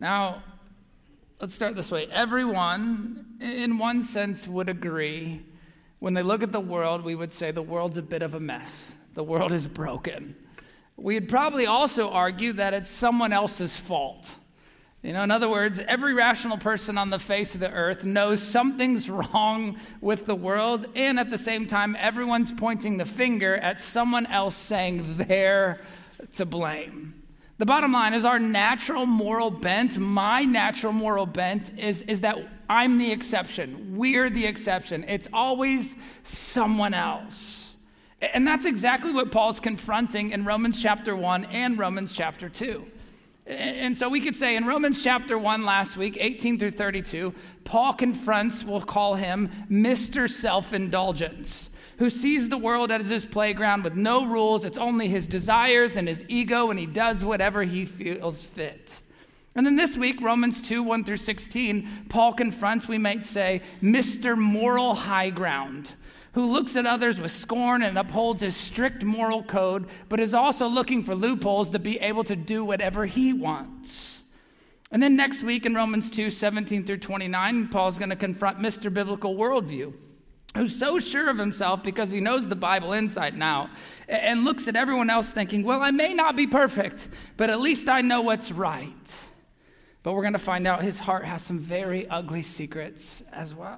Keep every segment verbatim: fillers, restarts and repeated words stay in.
Now, let's start this way. Everyone, in one sense, would agree when they look at the world, we would say the world's a bit of a mess. The world is broken. We'd probably also argue that it's someone else's fault. You know, in other words, every rational person on the face of the earth knows something's wrong with the world, and at the same time, everyone's pointing the finger at someone else saying they're to blame. The bottom line is our natural moral bent, my natural moral bent, is, is that I'm the exception. We're the exception. It's always someone else. And that's exactly what Paul's confronting in Romans chapter one and Romans chapter two. And so we could say in Romans chapter one last week, eighteen through thirty-two, Paul confronts, we'll call him Mister Self-Indulgence, who sees the world as his playground with no rules. It's only his desires and his ego, and he does whatever he feels fit. And then this week, Romans two, one through sixteen, Paul confronts, we might say, Mister Moral High Ground, who looks at others with scorn and upholds his strict moral code, but is also looking for loopholes to be able to do whatever he wants. And then next week in Romans two, seventeen through twenty-nine, Paul's going to confront Mister Biblical Worldview, who's so sure of himself because he knows the Bible inside and out, and looks at everyone else thinking, well, I may not be perfect, but at least I know what's right. But we're going to find out his heart has some very ugly secrets as well.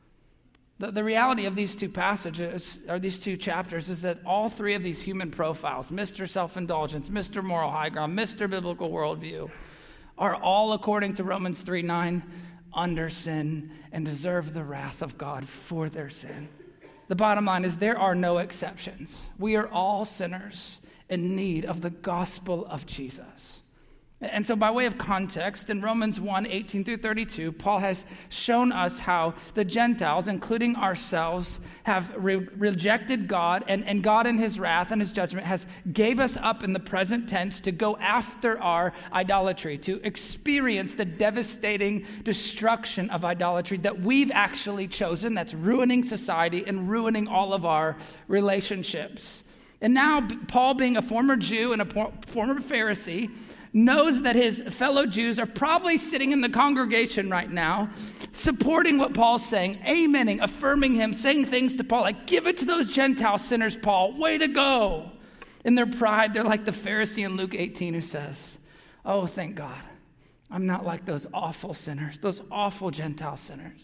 The, the reality of these two passages, or these two chapters, is that all three of these human profiles, Mister Self-Indulgence, Mister Moral High Ground, Mister Biblical Worldview, are all, according to Romans three nine, under sin and deserve the wrath of God for their sin. The bottom line is there are no exceptions. We are all sinners in need of the gospel of Jesus. And so by way of context, in Romans one, eighteen through thirty-two, Paul has shown us how the Gentiles, including ourselves, have re- rejected God, and, and God in his wrath and his judgment has gave us up in the present tense to go after our idolatry, to experience the devastating destruction of idolatry that we've actually chosen, that's ruining society and ruining all of our relationships. And now Paul, being a former Jew and a former Pharisee, knows that his fellow Jews are probably sitting in the congregation right now, supporting what Paul's saying, amening, affirming him, saying things to Paul like, give it to those Gentile sinners, Paul, way to go. In their pride, they're like the Pharisee in Luke eighteen who says, oh, thank God, I'm not like those awful sinners, those awful Gentile sinners.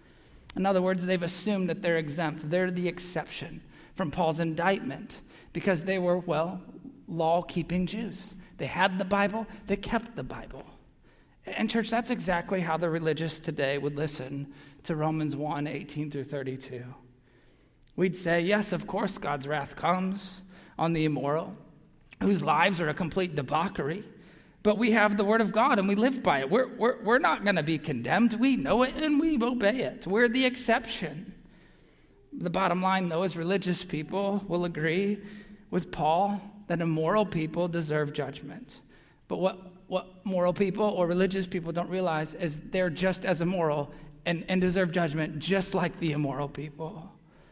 In other words, they've assumed that they're exempt. They're the exception from Paul's indictment because they were, well, law-keeping Jews. They had the Bible, they kept the Bible. And church, that's exactly how the religious today would listen to Romans one, eighteen through thirty-two. We'd say, yes, of course, God's wrath comes on the immoral, whose lives are a complete debauchery, but we have the word of God and we live by it. We're, we're, we're not going to be condemned. We know it and we obey it. We're the exception. The bottom line, though, is religious people will agree with Paul that immoral people deserve judgment. But what, what moral people or religious people don't realize is they're just as immoral and, and deserve judgment just like the immoral people.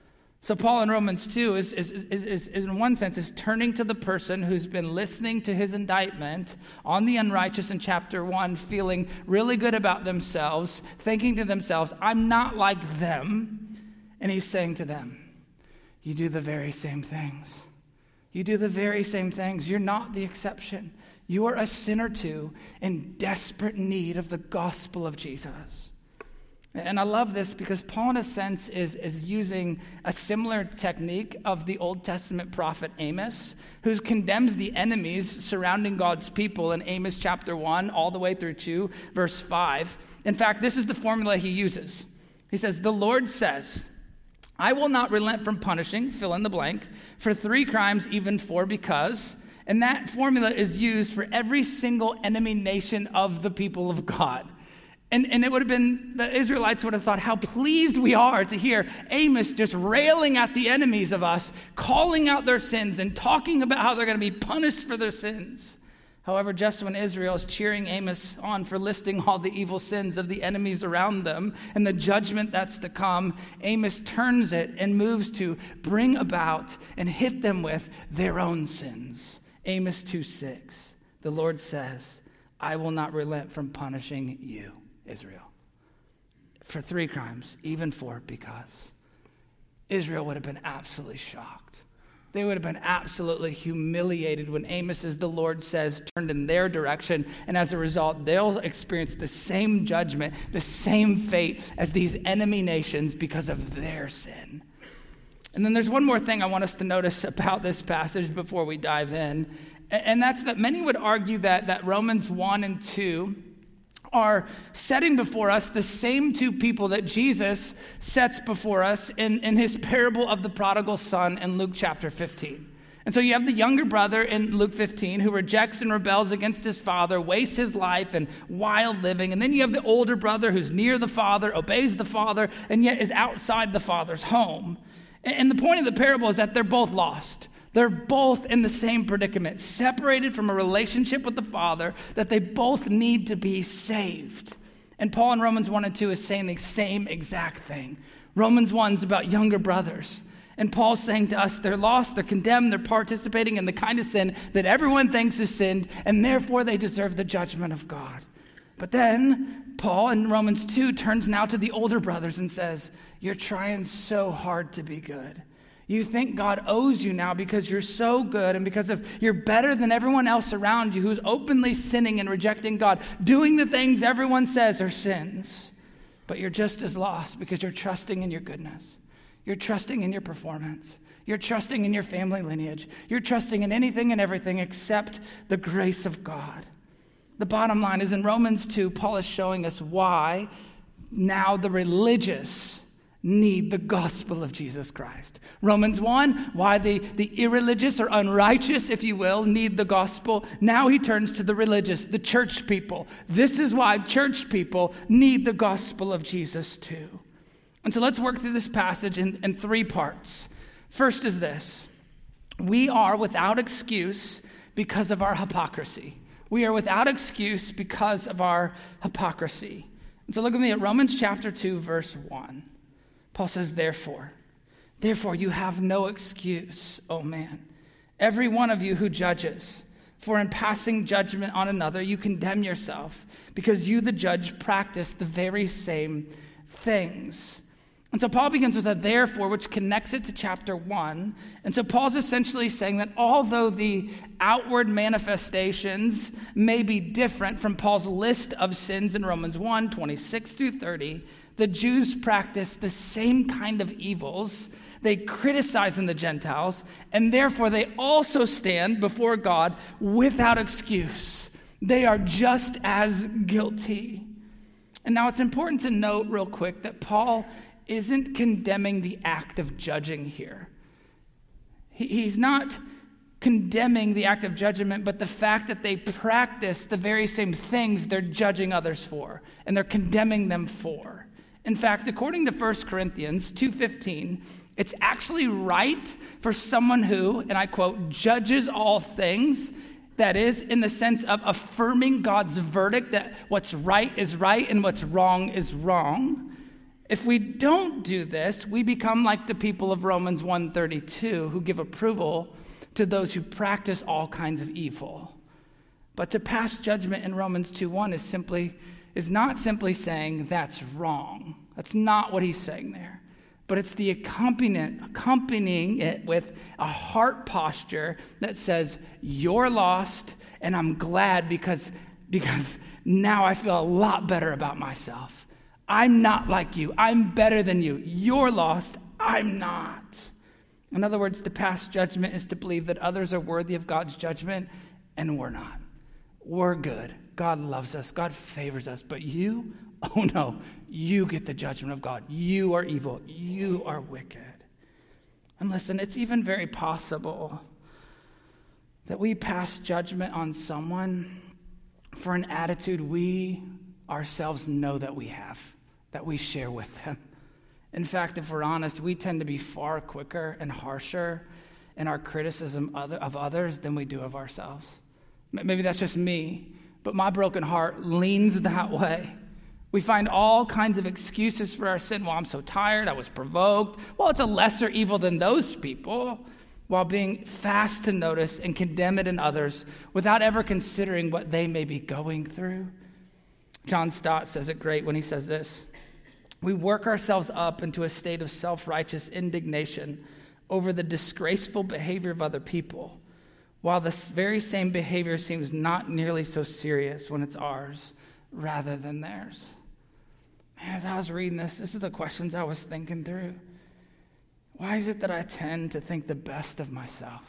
So Paul in Romans two is, is, is, is, is in one sense is turning to the person who's been listening to his indictment on the unrighteous in chapter one, feeling really good about themselves, thinking to themselves, I'm not like them. And he's saying to them, you do the very same things. You do the very same things. You're not the exception. You are a sinner too, in desperate need of the gospel of Jesus. And I love this because Paul, in a sense, is, is using a similar technique of the Old Testament prophet Amos, who condemns the enemies surrounding God's people in Amos chapter one, all the way through two, verse five. In fact, this is the formula he uses. He says, the Lord says, I will not relent from punishing, fill in the blank, for three crimes, even four because, and that formula is used for every single enemy nation of the people of God. And, and it would have been, the Israelites would have thought how pleased we are to hear Amos just railing at the enemies of us, calling out their sins and talking about how they're going to be punished for their sins. However, just when Israel is cheering Amos on for listing all the evil sins of the enemies around them and the judgment that's to come, Amos turns it and moves to bring about and hit them with their own sins. Amos two six, the Lord says, I will not relent from punishing you, Israel, for three crimes, even four, because Israel would have been absolutely shocked. They would have been absolutely humiliated when Amos, as the Lord says, turned in their direction. And as a result, they'll experience the same judgment, the same fate as these enemy nations because of their sin. And then there's one more thing I want us to notice about this passage before we dive in. And that's that many would argue that, that Romans one and two are setting before us the same two people that Jesus sets before us in, in his parable of the prodigal son in Luke chapter fifteen. And so you have the younger brother in Luke fifteen who rejects and rebels against his father, wastes his life in wild living. And then you have the older brother who's near the father, obeys the father, and yet is outside the father's home. And, and the point of the parable is that they're both lost. They're both in the same predicament, separated from a relationship with the Father, that they both need to be saved. And Paul in Romans one and two is saying the same exact thing. Romans one is about younger brothers. And Paul's saying to us, they're lost, they're condemned, they're participating in the kind of sin that everyone thinks is sin, and therefore they deserve the judgment of God. But then Paul in Romans two turns now to the older brothers and says, you're trying so hard to be good. You think God owes you now because you're so good and because of you're better than everyone else around you who's openly sinning and rejecting God, doing the things everyone says are sins. But you're just as lost because you're trusting in your goodness. You're trusting in your performance. You're trusting in your family lineage. You're trusting in anything and everything except the grace of God. The bottom line is in Romans two, Paul is showing us why now the religious need the gospel of Jesus Christ. Romans one, why the, the irreligious or unrighteous, if you will, need the gospel. Now he turns to the religious, the church people. This is why church people need the gospel of Jesus too. And so let's work through this passage in, in three parts. First is this: we are without excuse because of our hypocrisy. We are without excuse because of our hypocrisy. And so look at me at Romans chapter two, verse one. Paul says, therefore, therefore you have no excuse, O man, every one of you who judges. For in passing judgment on another, you condemn yourself, because you, the judge, practice the very same things. And so Paul begins with a therefore, which connects it to chapter one. And so Paul's essentially saying that although the outward manifestations may be different from Paul's list of sins in Romans one, twenty-six through thirty, the Jews practice the same kind of evils. They criticize in the Gentiles, and therefore they also stand before God without excuse. They are just as guilty. And now it's important to note real quick that Paul isn't condemning the act of judging here. He, he's not condemning the act of judgment, but the fact that they practice the very same things they're judging others for, and they're condemning them for. In fact, according to First Corinthians two fifteen, it's actually right for someone who, and I quote, judges all things, that is, in the sense of affirming God's verdict that what's right is right and what's wrong is wrong. If we don't do this, we become like the people of Romans one thirty-two, who give approval to those who practice all kinds of evil. But to pass judgment in Romans two one is simply is not simply saying that's wrong. That's not what he's saying there. But it's the accompaniment, accompanying it with a heart posture that says, you're lost, and I'm glad because, because now I feel a lot better about myself. I'm not like you. I'm better than you. You're lost. I'm not. In other words, to pass judgment is to believe that others are worthy of God's judgment, and we're not. We're good. God loves us. God favors us. But you, oh no, you get the judgment of God. You are evil. You are wicked. And listen, it's even very possible that we pass judgment on someone for an attitude we ourselves know that we have, that we share with them. In fact, if we're honest, we tend to be far quicker and harsher in our criticism of others than we do of ourselves. Maybe that's just me, but my broken heart leans that way. We find all kinds of excuses for our sin. Well, I'm so tired. I was provoked. Well, it's a lesser evil than those people. while being fast to notice and condemn it in others without ever considering what they may be going through. John Stott says it great when he says this: we work ourselves up into a state of self-righteous indignation over the disgraceful behavior of other people, while this very same behavior seems not nearly so serious when it's ours rather than theirs. Man, as I was reading this, this is the questions I was thinking through. Why is it that I tend to think the best of myself?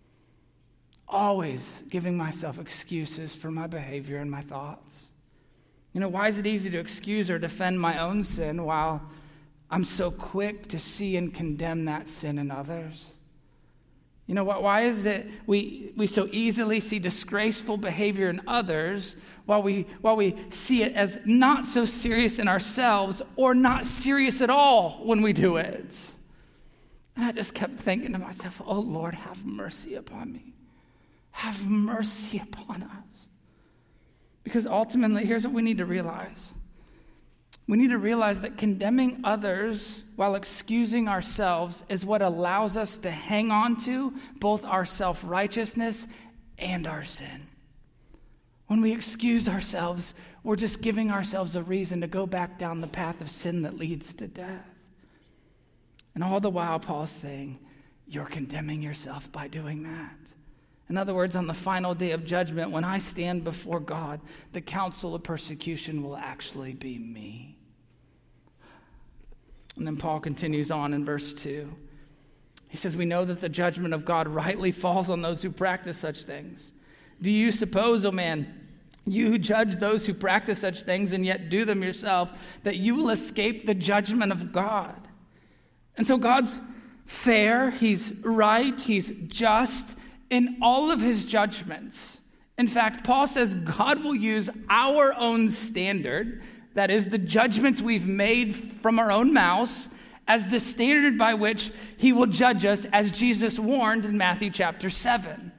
Always giving myself excuses for my behavior and my thoughts. You know, why is it easy to excuse or defend my own sin while I'm so quick to see and condemn that sin in others? You know what? Why is it we we so easily see disgraceful behavior in others while we while we see it as not so serious in ourselves, or not serious at all when we do it? And I just kept thinking to myself, oh Lord, have mercy upon me. Have mercy upon us. Because ultimately, here's what we need to realize. We need to realize that condemning others while excusing ourselves is what allows us to hang on to both our self-righteousness and our sin. When we excuse ourselves, we're just giving ourselves a reason to go back down the path of sin that leads to death. And all the while, Paul's saying, you're condemning yourself by doing that. In other words, on the final day of judgment, when I stand before God, the counsel of persecution will actually be me. And then Paul continues on in verse two. He says, we know that the judgment of God rightly falls on those who practice such things. Do you suppose, O man, you who judge those who practice such things and yet do them yourself, that you will escape the judgment of God? And so God's fair, he's right, he's just in all of his judgments. In fact, Paul says God will use our own standard, that is, the judgments we've made from our own mouths, as the standard by which he will judge us, as Jesus warned in Matthew chapter seven.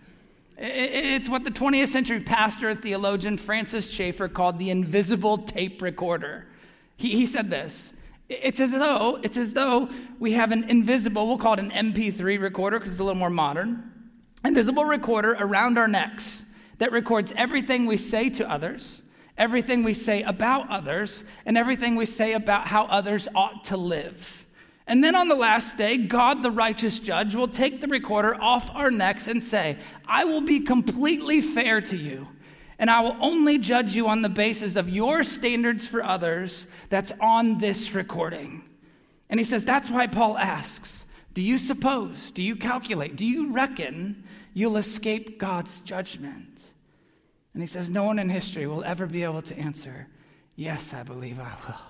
It's what the twentieth century pastor and theologian Francis Schaeffer called the invisible tape recorder. He, he said this: It's as though it's as though we have an invisible, we'll call it an M P three recorder because it's a little more modern, invisible recorder around our necks that records everything we say to others, everything we say about others, and everything we say about how others ought to live. And then on the last day, God, the righteous judge, will take the recorder off our necks and say, I will be completely fair to you, and I will only judge you on the basis of your standards for others that's on this recording. And he says, that's why Paul asks, do you suppose, do you calculate, do you reckon you'll escape God's judgment? And he says, no one in history will ever be able to answer, yes, I believe I will.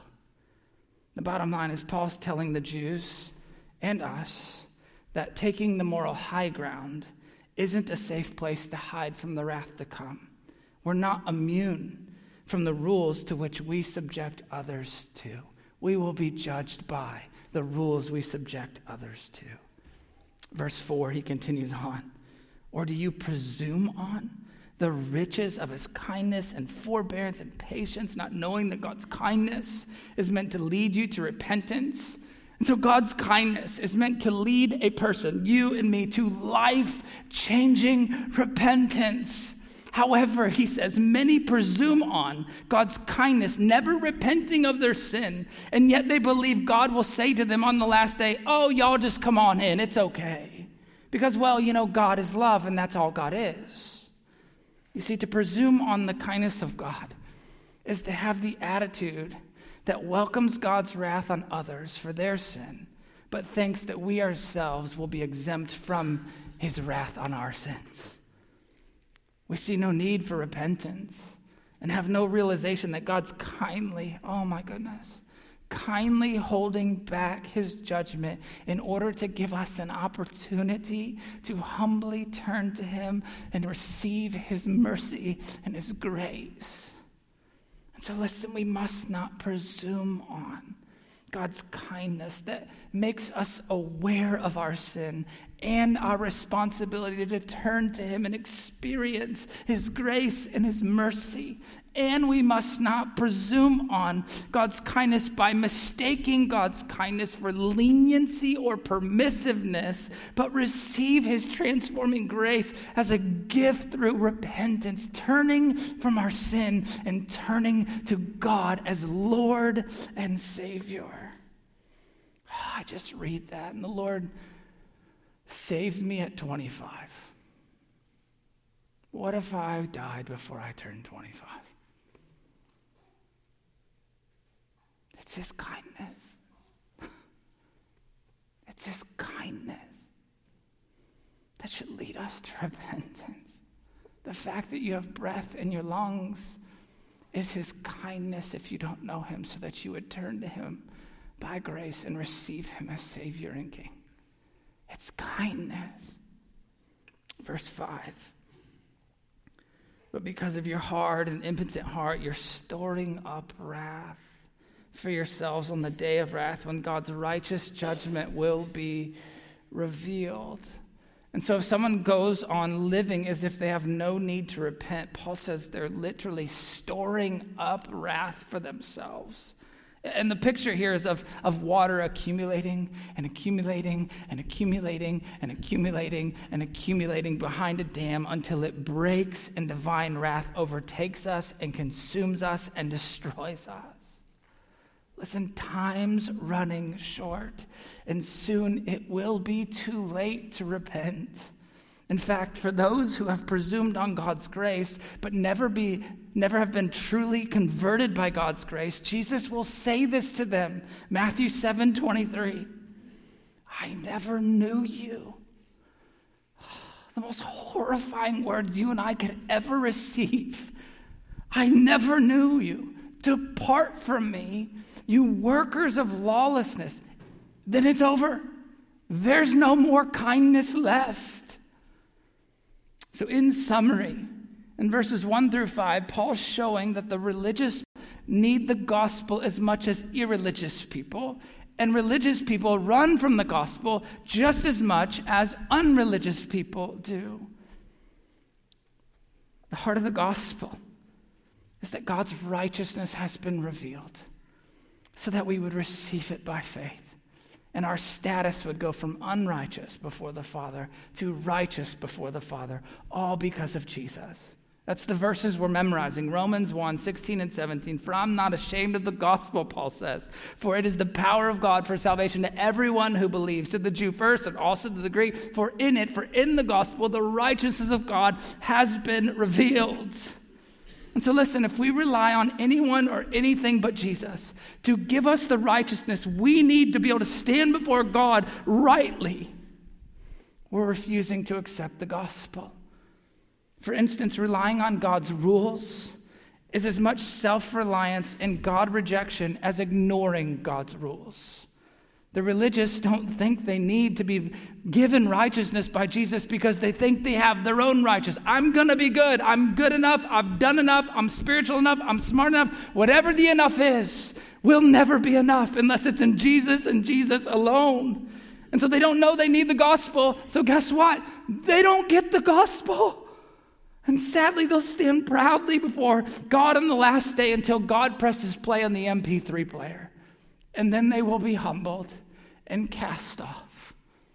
The bottom line is Paul's telling the Jews and us that taking the moral high ground isn't a safe place to hide from the wrath to come. We're not immune from the rules to which we subject others to. We will be judged by the rules we subject others to. Verse four, he continues on. Or do you presume on the riches of his kindness and forbearance and patience, not knowing that God's kindness is meant to lead you to repentance? And so God's kindness is meant to lead a person, you and me, to life-changing repentance. However, he says, many presume on God's kindness, never repenting of their sin, and yet they believe God will say to them on the last day, oh, y'all just come on in, it's okay. Because, well, you know, God is love, and that's all God is. You see, to presume on the kindness of God is to have the attitude that welcomes God's wrath on others for their sin, but thinks that we ourselves will be exempt from his wrath on our sins. We see no need for repentance and have no realization that God's kindly, oh my goodness, kindly holding back his judgment in order to give us an opportunity to humbly turn to him and receive his mercy and his grace. And so listen, we must not presume on God's kindness that makes us aware of our sin and our responsibility to turn to him and experience his grace and his mercy. And we must not presume on God's kindness by mistaking God's kindness for leniency or permissiveness, but receive his transforming grace as a gift through repentance, turning from our sin and turning to God as Lord and Savior. I just read that, and the Lord saved me at twenty-five. What if I died before I turned twenty-five? It's his kindness. It's his kindness that should lead us to repentance. The fact that you have breath in your lungs is his kindness if you don't know him, so that you would turn to him by grace and receive him as Savior and King. It's kindness. Verse five. But because of your hard and impotent heart, you're storing up wrath for yourselves on the day of wrath, when God's righteous judgment will be revealed. And so if someone goes on living as if they have no need to repent, Paul says they're literally storing up wrath for themselves. And the picture here is of, of water accumulating and accumulating and accumulating and accumulating and accumulating behind a dam until it breaks and divine wrath overtakes us and consumes us and destroys us. Listen, time's running short, and soon it will be too late to repent. In fact, for those who have presumed on God's grace, but never be, never have been truly converted by God's grace, Jesus will say this to them, Matthew seven twenty-three. I never knew you. The most horrifying words you and I could ever receive. I never knew you. Depart from me, you workers of lawlessness. Then it's over. There's no more kindness left. So in summary, in verses one through five, Paul's showing that the religious need the gospel as much as irreligious people, and religious people run from the gospel just as much as unreligious people do. The heart of the gospel is that God's righteousness has been revealed so that we would receive it by faith. And our status would go from unrighteous before the Father to righteous before the Father, all because of Jesus. That's the verses we're memorizing. Romans one, sixteen and seventeen. For I'm not ashamed of the gospel, Paul says, for it is the power of God for salvation to everyone who believes, to the Jew first and also to the Greek. For in it, for in the gospel, the righteousness of God has been revealed. And so listen, if we rely on anyone or anything but Jesus to give us the righteousness we need to be able to stand before God rightly, we're refusing to accept the gospel. For instance, relying on God's rules is as much self-reliance and God rejection as ignoring God's rules. The religious don't think they need to be given righteousness by Jesus because they think they have their own righteousness. I'm going to be good. I'm good enough. I've done enough. I'm spiritual enough. I'm smart enough. Whatever the enough is will never be enough unless it's in Jesus and Jesus alone. And so they don't know they need the gospel. So guess what? They don't get the gospel. And sadly, they'll stand proudly before God on the last day until God presses play on the M P three player. And then they will be humbled and cast off.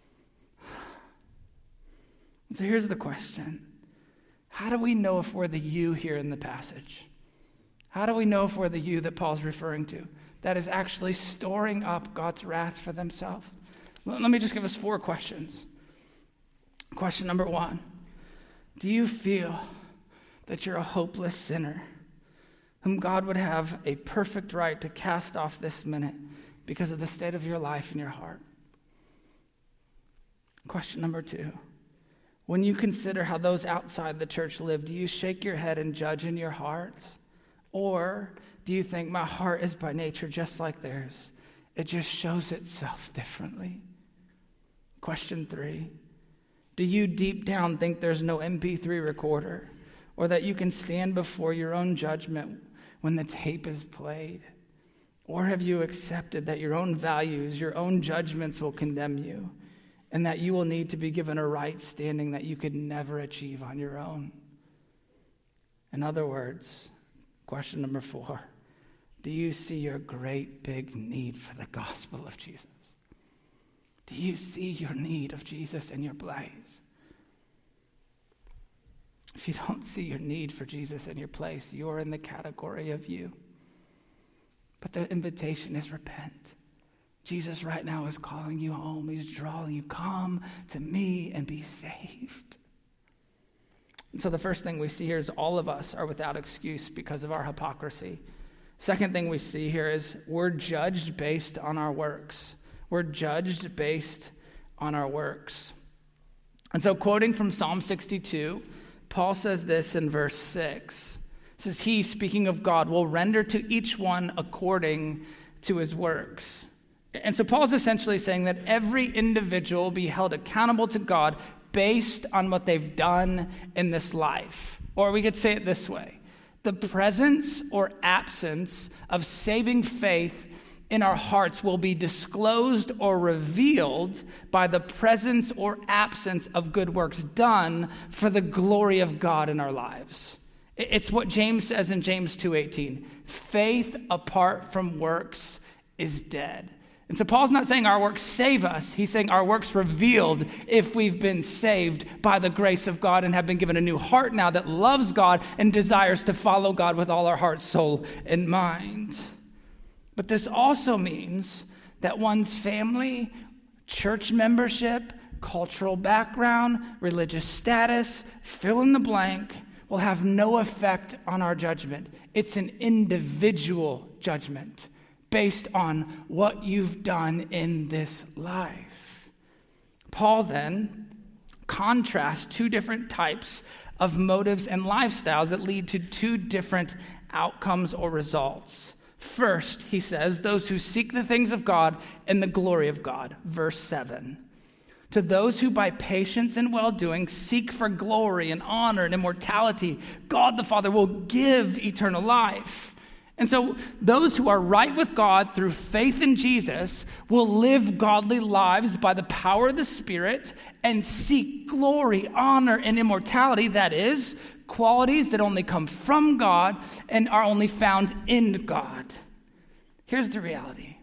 So here's the question. How do we know if we're the you here in the passage? How do we know if we're the you that Paul's referring to, that is actually storing up God's wrath for themselves? Let me just give us four questions. Question number one. Do you feel that you're a hopeless sinner whom God would have a perfect right to cast off this minute because of the state of your life and your heart? Question number two. When you consider how those outside the church live, do you shake your head and judge in your hearts? Or do you think my heart is by nature just like theirs? It just shows itself differently. Question three. Do you deep down think there's no M P three recorder, or that you can stand before your own judgment when the tape is played? Or have you accepted that your own values, your own judgments will condemn you, and that you will need to be given a right standing that you could never achieve on your own. In other words, question number four, do you see your great big need for the gospel of Jesus? Do you see your need of Jesus in your place? If you don't see your need for Jesus in your place, you're in the category of you. But the invitation is repent. Jesus right now is calling you home. He's drawing you. Come to me and be saved. And so the first thing we see here is all of us are without excuse because of our hypocrisy. Second thing we see here is we're judged based on our works. We're judged based on our works. And so quoting from Psalm sixty-two, Paul says this in verse six. It says, he, speaking of God, will render to each one according to his works. And so Paul's essentially saying that every individual will be held accountable to God based on what they've done in this life. Or we could say it this way. The presence or absence of saving faith in our hearts will be disclosed or revealed by the presence or absence of good works done for the glory of God in our lives. It's what James says in James two eighteen. Faith apart from works is dead. And so Paul's not saying our works save us. He's saying our works revealed if we've been saved by the grace of God and have been given a new heart now that loves God and desires to follow God with all our heart, soul, and mind. But this also means that one's family, church membership, cultural background, religious status, fill in the blank, will have no effect on our judgment. It's an individual judgment based on what you've done in this life. Paul then contrasts two different types of motives and lifestyles that lead to two different outcomes or results. First, he says, those who seek the things of God and the glory of God. Verse seven. To those who by patience and well-doing seek for glory and honor and immortality, God the Father will give eternal life. And so those who are right with God through faith in Jesus will live godly lives by the power of the Spirit and seek glory, honor, and immortality. That is, qualities that only come from God and are only found in God. Here's the reality.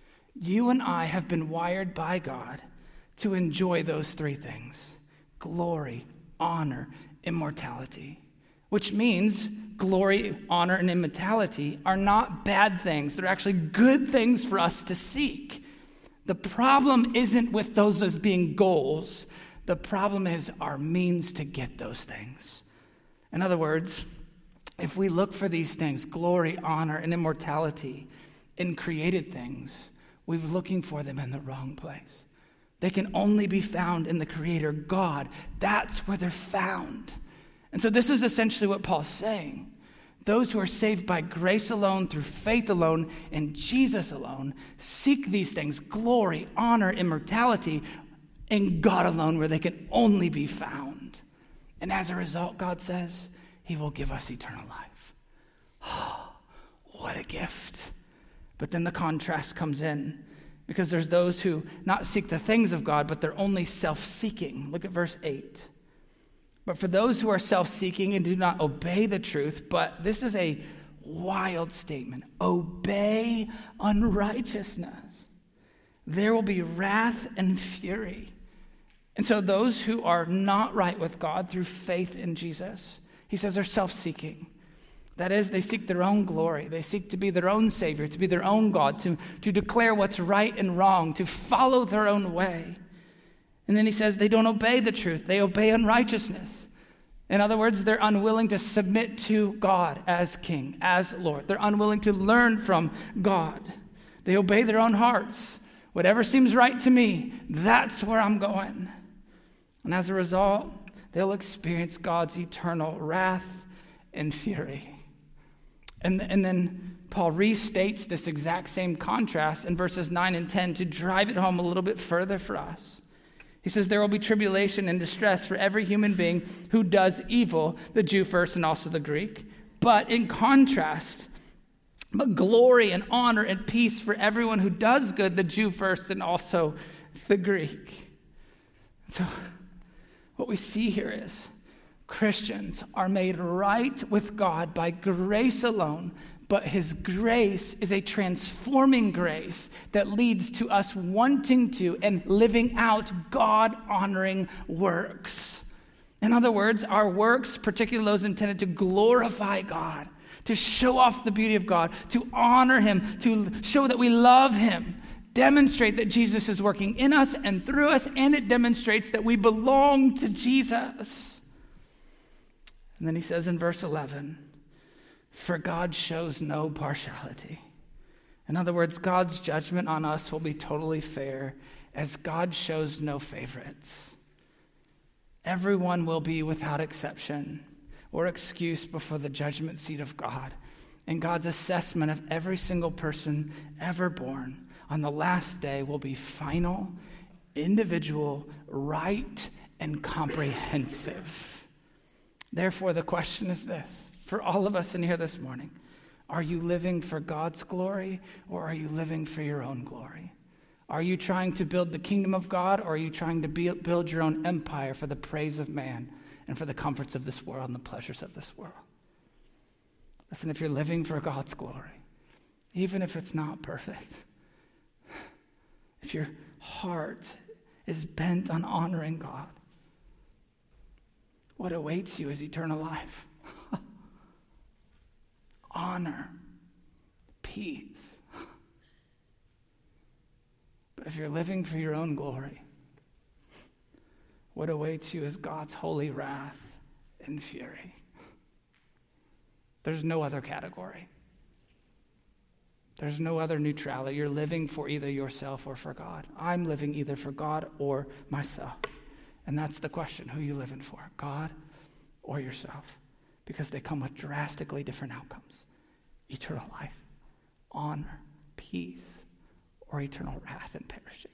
You and I have been wired by God to enjoy those three things: glory, honor, immortality. Which means glory, honor, and immortality are not bad things. They're actually good things for us to seek. The problem isn't with those as being goals. The problem is our means to get those things. In other words, if we look for these things, glory, honor, and immortality, in created things, we're looking for them in the wrong place. They can only be found in the Creator, God. That's where they're found. And so this is essentially what Paul's saying. Those who are saved by grace alone, through faith alone, in Jesus alone, seek these things, glory, honor, immortality, in God alone, where they can only be found. And as a result, God says, he will give us eternal life. Oh, what a gift. But then the contrast comes in, because there's those who not seek the things of God, but they're only self-seeking. Look at verse eight. But for those who are self-seeking and do not obey the truth, but this is a wild statement, obey unrighteousness, there will be wrath and fury. And so those who are not right with God through faith in Jesus, he says, are self-seeking. That is, they seek their own glory. They seek to be their own Savior, to be their own God, to, to declare what's right and wrong, to follow their own way. And then he says they don't obey the truth. They obey unrighteousness. In other words, they're unwilling to submit to God as King, as Lord. They're unwilling to learn from God. They obey their own hearts. Whatever seems right to me, that's where I'm going. And as a result, they'll experience God's eternal wrath and fury. And, and then Paul restates this exact same contrast in verses nine and ten to drive it home a little bit further for us. He says, there will be tribulation and distress for every human being who does evil, the Jew first and also the Greek. But in contrast, but glory and honor and peace for everyone who does good, the Jew first and also the Greek. So what we see here is Christians are made right with God by grace alone, but his grace is a transforming grace that leads to us wanting to and living out God-honoring works. In other words, our works, particularly those intended to glorify God, to show off the beauty of God, to honor him, to show that we love him, demonstrate that Jesus is working in us and through us, and it demonstrates that we belong to Jesus. And then he says in verse eleven, for God shows no partiality. In other words, God's judgment on us will be totally fair, as God shows no favorites. Everyone will be without exception or excuse before the judgment seat of God. And God's assessment of every single person ever born on the last day will be final, individual, right, and comprehensive. Therefore, the question is this, for all of us in here this morning, are you living for God's glory, or are you living for your own glory? Are you trying to build the kingdom of God, or are you trying to be, build your own empire for the praise of man and for the comforts of this world and the pleasures of this world? Listen, if you're living for God's glory, even if it's not perfect, if your heart is bent on honoring God, what awaits you is eternal life. Honor, peace. But if you're living for your own glory, what awaits you is God's holy wrath and fury. There's no other category. There's no other neutrality. You're living for either yourself or for God. I'm living either for God or myself. And that's the question, who are you living for, God or yourself? Because they come with drastically different outcomes. Eternal life, honor, peace, or eternal wrath and perishing.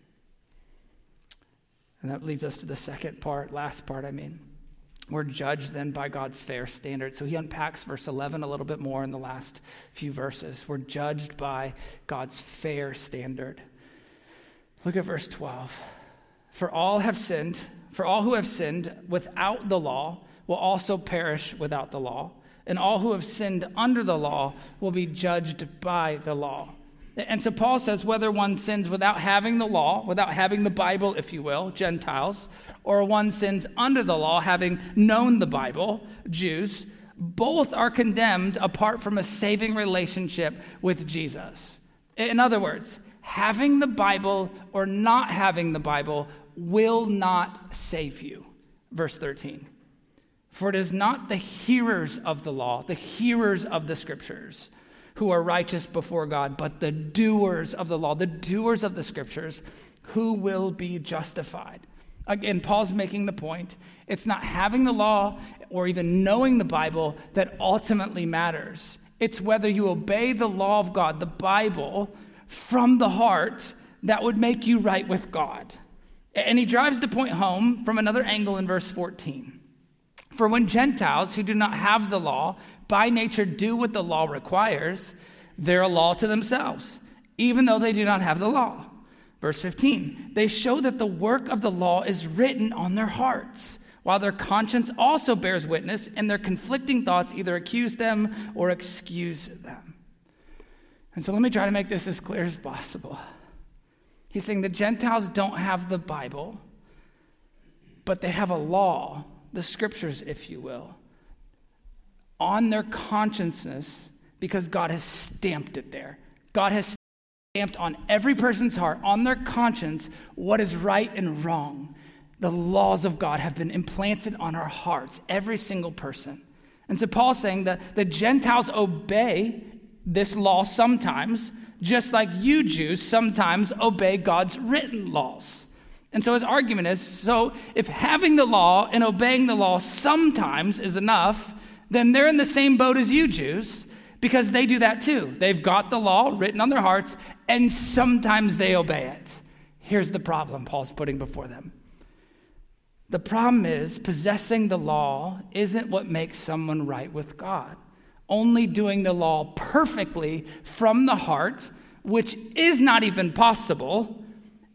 And that leads us to the second part, last part, I mean. We're judged then by God's fair standard. So he unpacks verse eleven a little bit more in the last few verses. We're judged by God's fair standard. Look at verse twelve. For all have sinned, for all who have sinned without the law will also perish without the law, and all who have sinned under the law will be judged by the law. And so Paul says whether one sins without having the law, without having the Bible, if you will, Gentiles, or one sins under the law, having known the Bible, Jews, both are condemned apart from a saving relationship with Jesus. In other words, having the Bible or not having the Bible will not save you. Verse thirteen. For it is not the hearers of the law, the hearers of the scriptures, who are righteous before God, but the doers of the law, the doers of the scriptures, who will be justified. Again, Paul's making the point, it's not having the law or even knowing the Bible that ultimately matters. It's whether you obey the law of God, the Bible, from the heart that would make you right with God. And he drives the point home from another angle in verse fourteen. For when Gentiles who do not have the law by nature do what the law requires, they're a law to themselves, even though they do not have the law. Verse fifteen, they show that the work of the law is written on their hearts, while their conscience also bears witness, and their conflicting thoughts either accuse them or excuse them. And so let me try to make this as clear as possible. He's saying the Gentiles don't have the Bible, but they have a law, the scriptures, if you will, on their consciousness because God has stamped it there. God has stamped on every person's heart, on their conscience, what is right and wrong. The laws of God have been implanted on our hearts, every single person. And so Paul's saying that the Gentiles obey this law sometimes, just like you Jews sometimes obey God's written laws. And so his argument is, so if having the law and obeying the law sometimes is enough, then they're in the same boat as you Jews, because they do that too. They've got the law written on their hearts, and sometimes they obey it. Here's the problem Paul's putting before them. The problem is possessing the law isn't what makes someone right with God. Only doing the law perfectly from the heart, which is not even possible,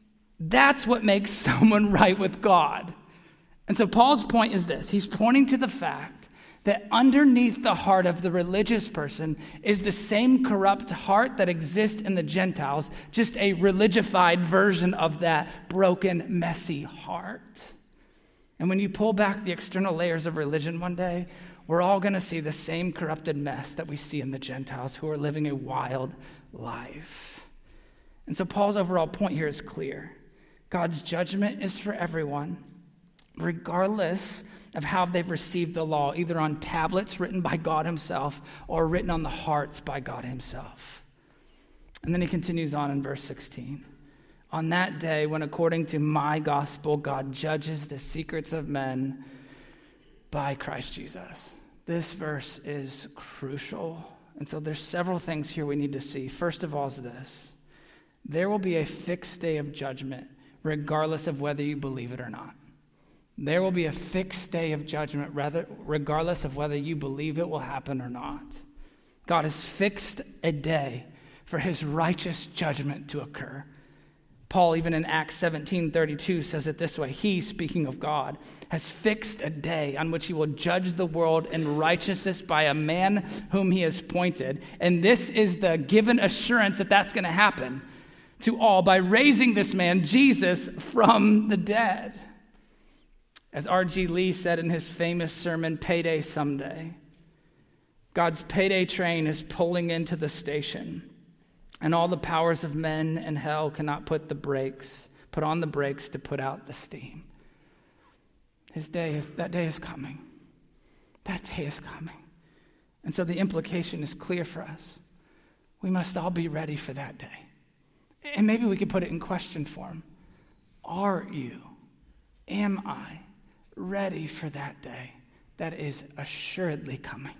That's what makes someone right with God. And so Paul's point is this. He's pointing to the fact that underneath the heart of the religious person is the same corrupt heart that exists in the Gentiles, just a religified version of that broken, messy heart. And when you pull back the external layers of religion one day, we're all going to see the same corrupted mess that we see in the Gentiles who are living a wild life. And so Paul's overall point here is clear. God's judgment is for everyone, regardless of how they've received the law, either on tablets written by God himself or written on the hearts by God himself. And then he continues on in verse sixteen. On that day, when according to my gospel, God judges the secrets of men by Christ Jesus. This verse is crucial. And so there's several things here we need to see. First of all is this. There will be a fixed day of judgment, regardless of whether you believe it or not. There will be a fixed day of judgment, rather, regardless of whether you believe it will happen or not. God has fixed a day for his righteous judgment to occur. Paul, even in Acts seventeen thirty-two, says it this way. He, speaking of God, has fixed a day on which he will judge the world in righteousness by a man whom he has appointed. And this is the given assurance that that's going to happen to all by raising this man, Jesus, from the dead. As R G Lee said in his famous sermon, Payday Someday, God's payday train is pulling into the station, and all the powers of men and hell cannot put the brakes, put on the brakes to put out the steam. His day is, that day is coming. That day is coming. And so the implication is clear for us. We must all be ready for that day. And maybe we could put it in question form. Are you, am I, ready for that day that is assuredly coming?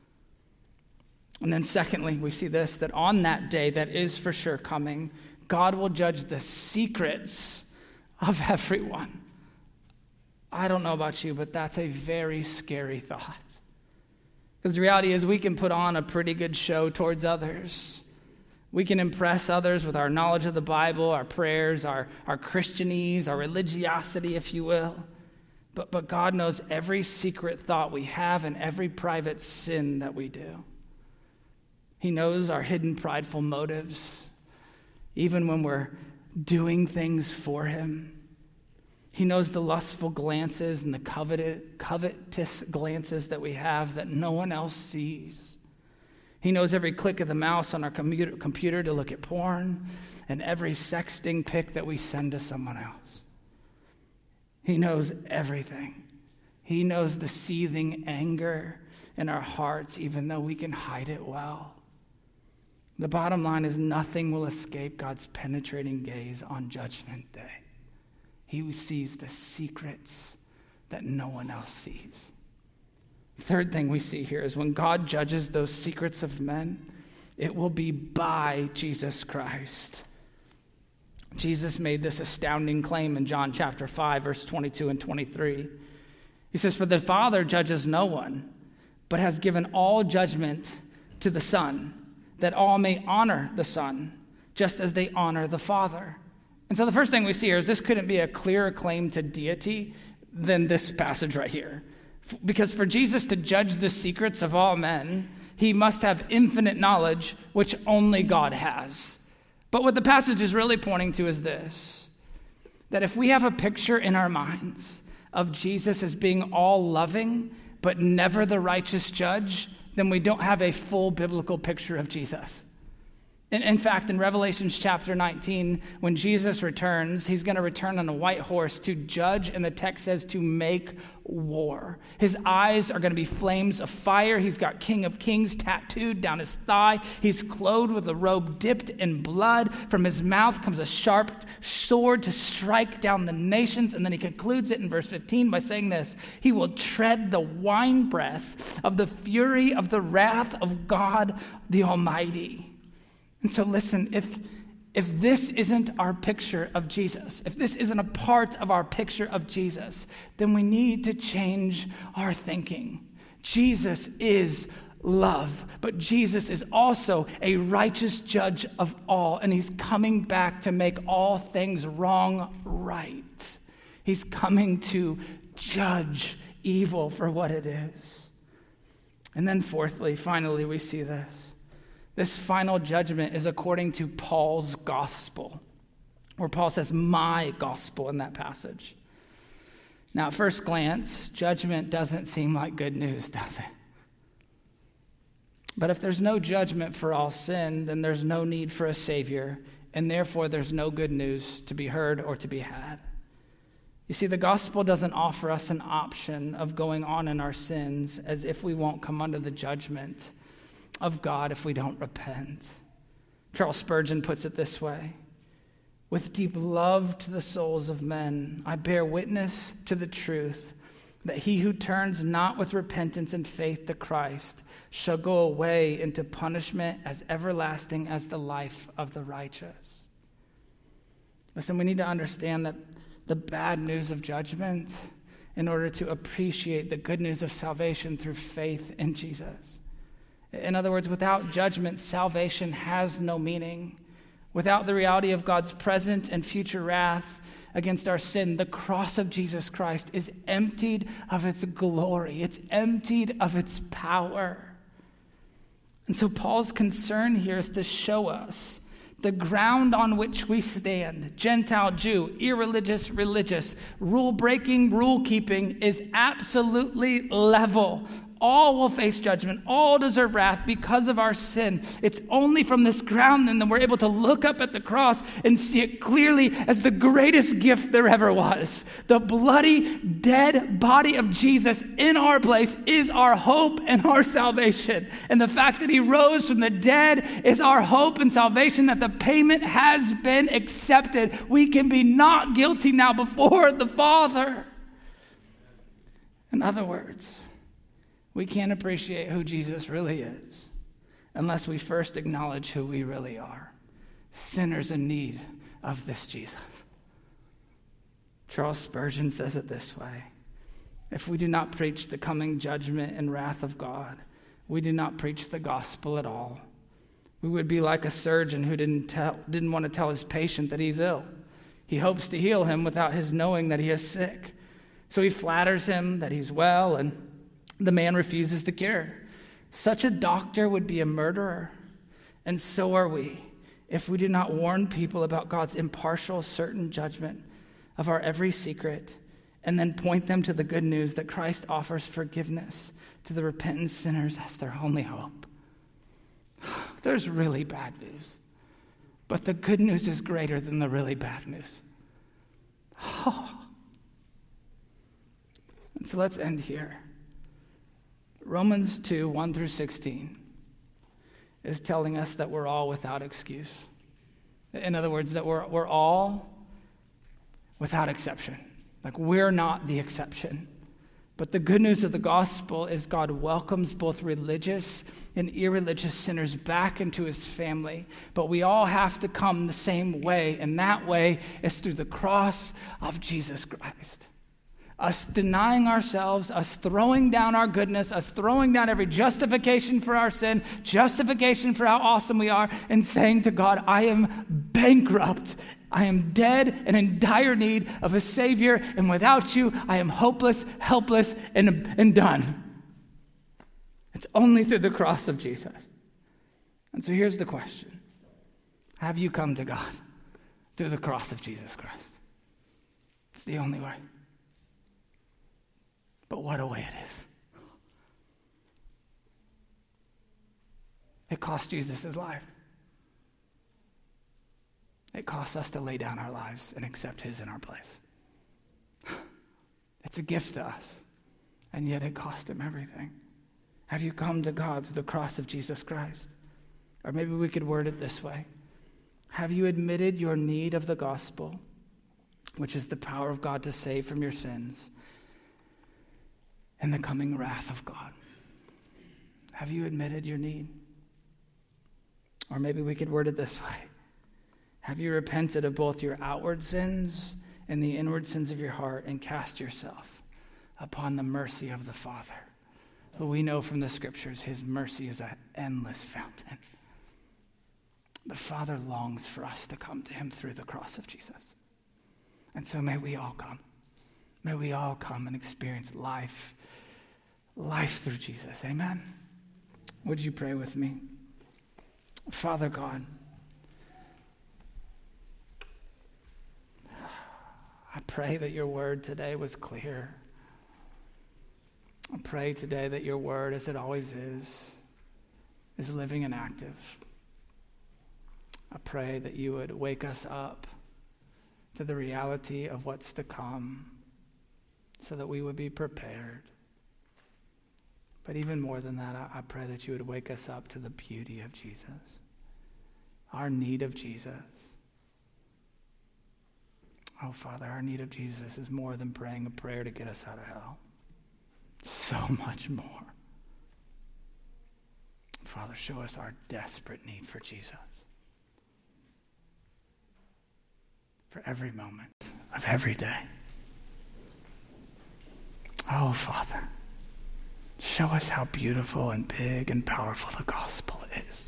And then secondly, we see this, that on that day that is for sure coming, God will judge the secrets of everyone. I don't know about you, but that's a very scary thought. Because the reality is we can put on a pretty good show towards others. We can impress others with our knowledge of the Bible, our prayers, our, our Christianese, our religiosity, if you will. But, but God knows every secret thought we have and every private sin that we do. He knows our hidden prideful motives, even when we're doing things for him. He knows the lustful glances and the coveted, covetous glances that we have that no one else sees. He knows every click of the mouse on our computer, computer to look at porn and every sexting pic that we send to someone else. He knows everything. He knows the seething anger in our hearts, even though we can hide it well. The bottom line is nothing will escape God's penetrating gaze on Judgment Day. He sees the secrets that no one else sees. Third thing we see here is when God judges those secrets of men, it will be by Jesus Christ. Jesus made this astounding claim in John chapter five, verse twenty-two and twenty-three. He says, "For the Father judges no one, but has given all judgment to the Son, that all may honor the Son, just as they honor the Father." And so the first thing we see here is this couldn't be a clearer claim to deity than this passage right here. Because for Jesus to judge the secrets of all men, he must have infinite knowledge, which only God has. But what the passage is really pointing to is this, that if we have a picture in our minds of Jesus as being all loving, but never the righteous judge, then we don't have a full biblical picture of Jesus. In, in fact, in Revelation chapter nineteen, when Jesus returns, he's going to return on a white horse to judge, and the text says to make war. His eyes are going to be flames of fire. He's got King of Kings tattooed down his thigh. He's clothed with a robe dipped in blood. From his mouth comes a sharp sword to strike down the nations. And then he concludes it in verse fifteen by saying this: he will tread the winepress of the fury of the wrath of God the Almighty. And so listen, if if this isn't our picture of Jesus, if this isn't a part of our picture of Jesus, then we need to change our thinking. Jesus is love. But Jesus is also a righteous judge of all, and he's coming back to make all things wrong right. He's coming to judge evil for what it is. And then fourthly, finally, we see this. This final judgment is according to Paul's gospel, where Paul says, my gospel in that passage. Now, at first glance, judgment doesn't seem like good news, does it? But if there's no judgment for all sin, then there's no need for a Savior, and therefore there's no good news to be heard or to be had. You see, the gospel doesn't offer us an option of going on in our sins as if we won't come under the judgment of God if we don't repent. Charles Spurgeon puts it this way: with deep love to the souls of men, I bear witness to the truth that he who turns not with repentance and faith to Christ shall go away into punishment as everlasting as the life of the righteous. Listen, we need to understand that the bad news of judgment in order to appreciate the good news of salvation through faith in Jesus. In other words, without judgment, salvation has no meaning. Without the reality of God's present and future wrath against our sin, the cross of Jesus Christ is emptied of its glory. It's emptied of its power. And so Paul's concern here is to show us the ground on which we stand, Gentile, Jew, irreligious, religious, rule-breaking, rule-keeping, is absolutely level. All will face judgment. All deserve wrath because of our sin. It's only from this ground then that we're able to look up at the cross and see it clearly as the greatest gift there ever was. The bloody, dead body of Jesus in our place is our hope and our salvation. And the fact that he rose from the dead is our hope and salvation, that the payment has been accepted. We can be not guilty now before the Father. In other words, we can't appreciate who Jesus really is unless we first acknowledge who we really are. Sinners in need of this Jesus. Charles Spurgeon says it this way: if we do not preach the coming judgment and wrath of God, we do not preach the gospel at all. We would be like a surgeon who didn't tell, didn't want to tell his patient that he's ill. He hopes to heal him without his knowing that he is sick. So he flatters him that he's well, and the man refuses the cure. Such a doctor would be a murderer, and so are we if we do not warn people about God's impartial, certain judgment of our every secret, and then point them to the good news that Christ offers forgiveness to the repentant sinners as their only hope. There's really bad news, but the good news is greater than the really bad news. Oh. And so let's end here. Romans two, one through sixteen is telling us that we're all without excuse. In other words, that we're, we're all without exception. Like, we're not the exception. But the good news of the gospel is God welcomes both religious and irreligious sinners back into his family. But we all have to come the same way, and that way is through the cross of Jesus Christ. Us denying ourselves, us throwing down our goodness, us throwing down every justification for our sin, justification for how awesome we are, and saying to God, I am bankrupt. I am dead and in dire need of a Savior, and without you, I am hopeless, helpless, and, and done. It's only through the cross of Jesus. And so here's the question. Have you come to God through the cross of Jesus Christ? It's the only way. But what a way it is. It cost Jesus his life. It costs us to lay down our lives and accept his in our place. It's a gift to us, and yet it cost him everything. Have you come to God through the cross of Jesus Christ? Or maybe we could word it this way. Have you admitted your need of the gospel, which is the power of God to save from your sins, and the coming wrath of God? Have you admitted your need? Or maybe we could word it this way. Have you repented of both your outward sins and the inward sins of your heart and cast yourself upon the mercy of the Father But we know from the scriptures his mercy is an endless fountain. The Father longs for us to come to him through the cross of Jesus. And so may we all come. May we all come and experience life, life through Jesus. Amen. Would you pray with me? Father God, I pray that your word today was clear. I pray today that your word, as it always is, is living and active. I pray that you would wake us up to the reality of what's to come so that we would be prepared. But even more than that, I, I pray that you would wake us up to the beauty of Jesus, our need of Jesus. Oh, Father, our need of Jesus is more than praying a prayer to get us out of hell. So much more. Father, show us our desperate need for Jesus. For every moment of every day. Oh, Father, show us how beautiful and big and powerful the gospel is,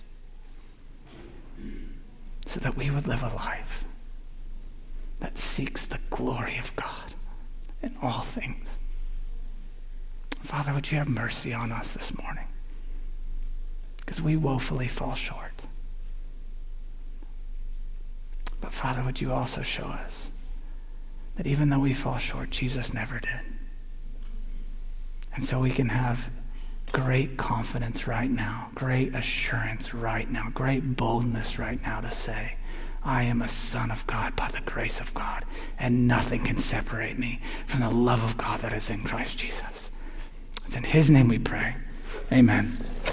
so that we would live a life that seeks the glory of God in all things. Father, would you have mercy on us this morning? Because we woefully fall short. But Father, would you also show us that even though we fall short, Jesus never did. And so we can have great confidence right now, great assurance right now, great boldness right now to say, I am a son of God by the grace of God, and nothing can separate me from the love of God that is in Christ Jesus. It's in his name we pray. Amen.